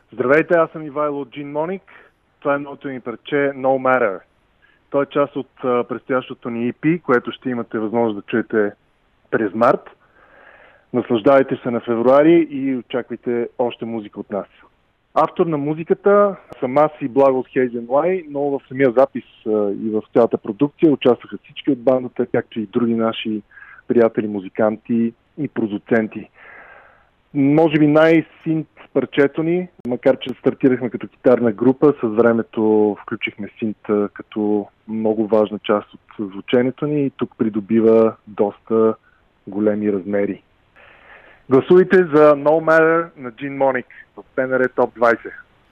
Здравейте, аз съм Ивайло от Gin Monic. Това е новото ми парче No Matter. То е част от предстоящото ни EP, което ще имате възможност да чуете през март. Наслаждавайте се на февруари и очаквайте още музика от нас. Автор на музиката съм аз и Благо от Haze & Lie, но в самия запис и в цялата продукция участваха всички от бандата, както и други наши приятели, музиканти и продуценти. Може би най-синт парчето ни, макар че стартирахме като китарна група, с времето включихме синт като много важна част от звученето ни и тук придобива доста големи размери. Гласувайте за No Matter на Gin Monic в БНР Топ 20.